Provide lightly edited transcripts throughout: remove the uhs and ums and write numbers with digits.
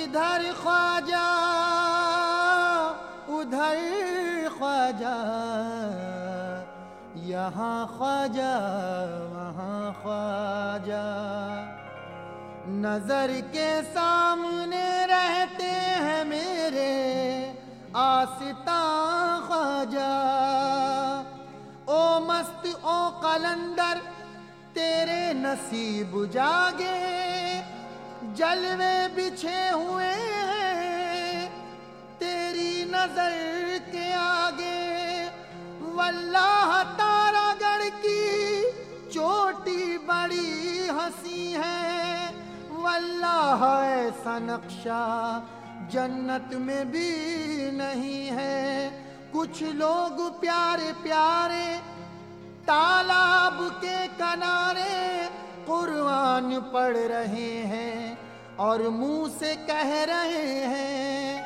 इधर ख्वाजा उधर ख्वाजा, यहाँ ख्वाजा वहाँ ख्वाजा, नजर के सामने रहते हैं मेरे आसितां ख्वाजा। ओ मस्त ओ कलंदर तेरे नसीब जागे, जलवे बिछे हुए हैं तेरी नजर के आगे। वल्लाह तारागढ़ की चोटी बड़ी हंसी है, वल्लाह ऐसा नक्शा जन्नत में भी नहीं है। कुछ लोग प्यारे प्यारे तालाब के किनारे कुरान पढ़ रहे हैं और मुंह से कह रहे हैं,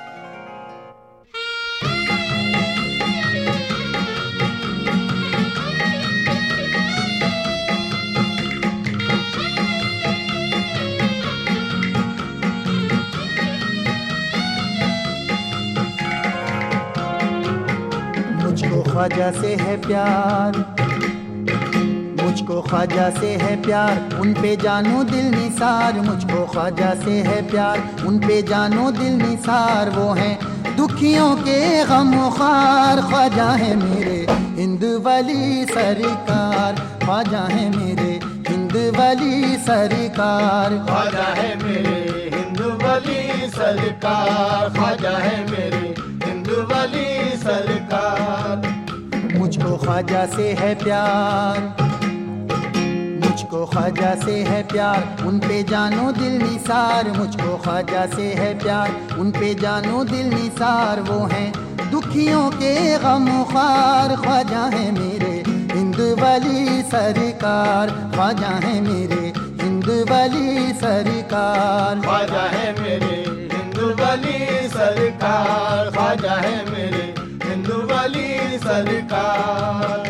मुझको ख्वाजा से है प्यार, मुझको ख्वाजा से है प्यार, उन पे जानो दिल निसार। मुझको ख्वाजा से है प्यार, उन पे जानो दिल निसार। वो हैं दुखियों के गमख्वार, ख्वाजा है मेरे हिंद वली सरकार, ख्वाजा है मेरे हिंद वली सरकार, ख्वाजा है मेरे हिंद वली सरकार, ख्वाजा है मेरे हिंद वली सरकार। मुझको ख्वाजा से है प्यार, मुझको ख्वाजा से है प्यार, उन पे जानो दिल निसार। मुझको ख्वाजा से है प्यार, उन पे जानो दिल निसार। वो हैं दुखियों के गमख्वार, ख्वाजा है मेरे हिंद वली सरकार, ख्वाजा है मेरे हिंद वली सरकार, ख्वाजा है मेरे हिंद वली सरकार, ख्वाजा है मेरे हिंद वली सरकार।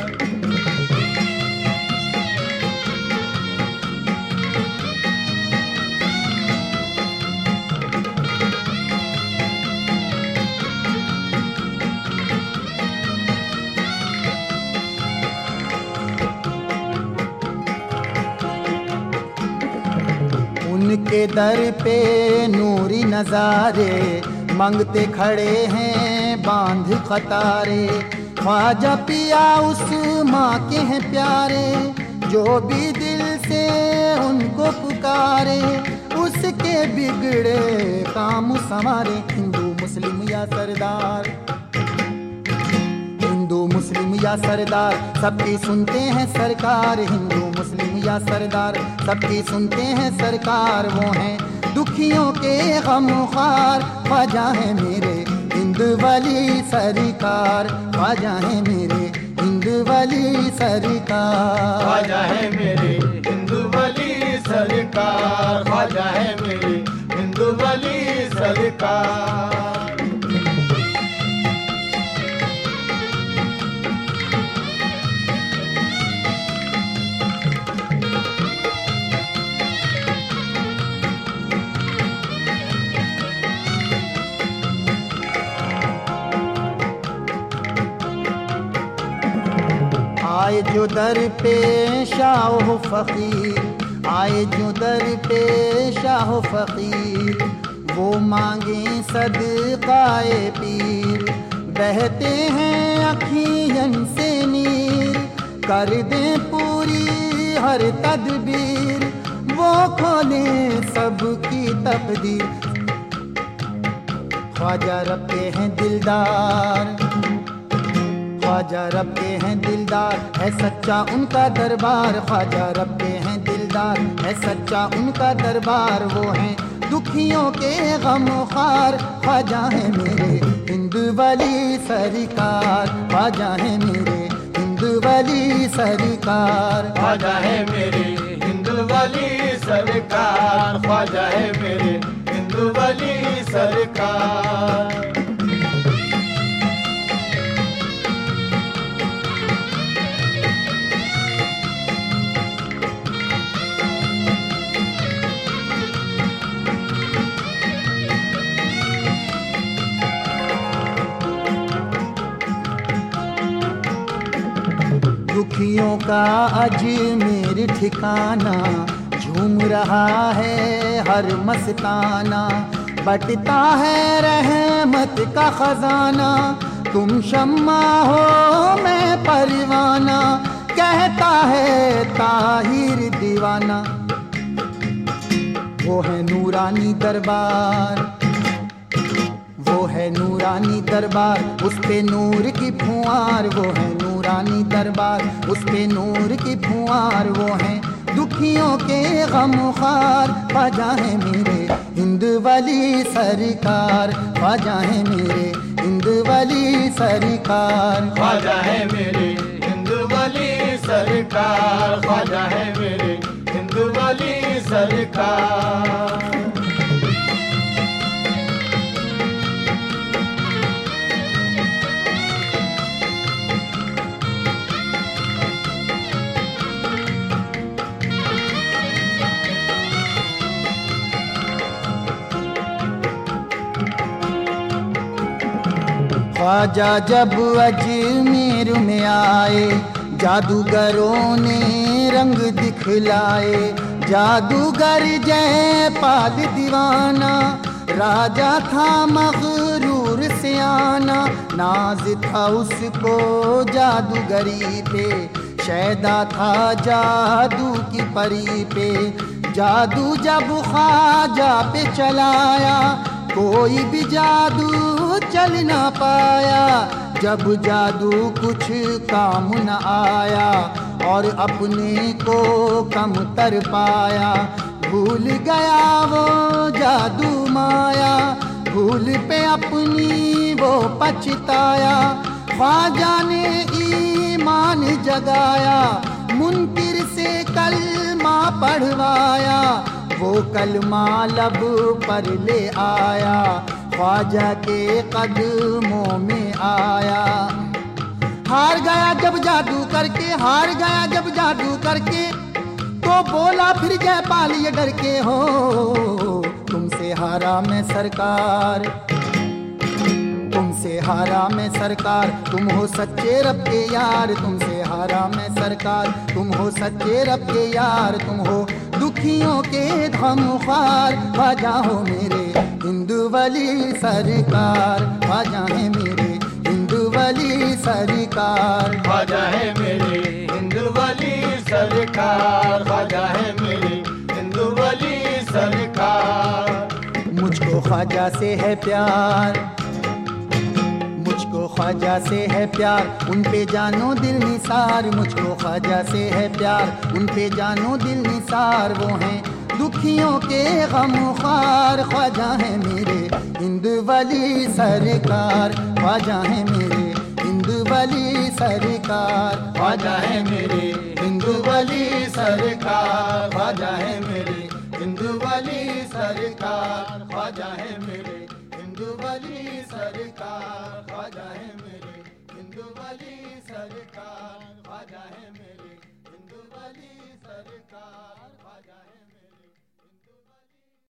उनके दर पे नूरी नजारे मंगते खड़े हैं बांध कतारे। ख्वाजा पिया उस माँ के हैं प्यारे, जो भी दिल से उनको पुकारे उसके बिगड़े काम संवारे। हिंदू मुस्लिम या सरदार, हिंदू मुस्लिम या सरदार सबकी सुनते हैं सरकार। हिंदू मुस्लिम या सरदार सबकी सुनते हैं सरकार। वो हैं दुखियों के गमख्वार, ख्वाजा है मेरे हिंद वली सरकार, ख्वाजा है मेरे हिंद वली सरकार, ख्वाजा है मेरे हिंद वली सरकार, ख्वाजा है मेरे हिंद वली सरकार। आए जो दर पे शाह फकीर, आए जो दर पे शाह फकीर, वो मांगे सदकाए पीर। बहते हैं अखियन से नीर, कर दें पूरी हर तदबीर, वो खोले सबकी तकदीर। ख्वाजा रब के हैं दिलदार, ख्वाजा रब के हैं दिलदार, है सच्चा उनका दरबार। ख्वाजा रब के हैं दिलदार, है सच्चा उनका दरबार। वो हैं दुखियों के गमख्वार, ख्वाजा है मेरे हिंद वली सरकार, ख्वाजा है मेरे हिंद वली सरकार, ख्वाजा है मेरे हिंद वली सरकार, ख्वाजा है मेरे हिंद वली सरकार। खुशियों का अजमेर ठिकाना, झूम रहा है हर मस्ताना, बटता है रहमत का खजाना। तुम शम्मा हो मैं परवाना, कहता है ताहिर दीवाना। वो है नूरानी दरबार, वो है नूरानी दरबार, उस पे नूर की फुहार। वो है नूरानी दरबार, उस पे नूर की फुहार। वो है दुखियों के गमखार, ख्वाजा है मेरे हिंद वली सरकार। ख्वाजा है मेरे हिंद वली सरकार। ख्वाजा है मेरे हिंद वली सरकार। ख्वाजा है मेरे हिंद वली सरकार। ख्वाजा जब अजमेर में आए, जादूगरों ने रंग दिखलाए। जादूगर जयपाल दीवाना, राजा था मगरूर सियाना। नाज था उसको जादूगरी पे, शैदा था जादू की परी पे। जादू जब ख्वाजा पे चलाया, कोई भी जादू चल ना पाया। जब जादू कुछ काम न आया, और अपने को कम कर पाया। भूल गया वो जादू माया, भूल पे अपनी वो पछताया। ख्वाजा ने ईमान जगाया, मुनकिर से कलमा पढ़वाया। वो कलमा लब पर ले आया, ख्वाजा के कदमों में आया। हार गया जब जादू करके, हार गया जब जादू करके, तो बोला फिर जयपाल ये डर के, हो तुमसे हारा मैं सरकार, तुमसे हारा मैं सरकार। तुम हो सच्चे रब के यार, तुमसे हारा मैं सरकार। तुम हो सच्चे रब के यार, तुम हो दुखियों के गमख्वार। ख्वाजा हो मेरे हिंद वली सरकार। ख्वाजा है मेरे हिंद वली सरकार। ख्वाजा है मेरे हिंद वली सरकार। ख्वाजा है मेरे हिंद वली सरकार। मुझको ख्वाजा से है प्यार, मुझको ख्वाजा से है प्यार। उन पे जानो दिल निसार, मुझको ख्वाजा से है प्यार। उन पे जानो दिल निसार। वो हैं दुखियों के गमख्वार। ख्वाजा है मेरे हिंद वली सरकार। ख्वाजा है मेरे हिंद वली सरकार। ख्वाजा है मेरे हिंद वली सरकार। ख्वाजा है मेरे हिंद वली सरकार। ख्वाजा है मेरे हिंद वली सरकार। ख्वाजा है मेरे हिंद वली सरकार। ख्वाजा है मेरे हिंद वली सरकार। ख्वाजा है